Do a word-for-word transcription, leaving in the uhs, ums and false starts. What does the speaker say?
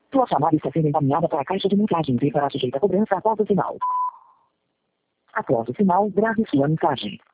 Sua chamada está sendo encaminhada para a caixa de mensagens e para sujeita a cobrança após o sinal. Após o sinal, grave sua mensagem.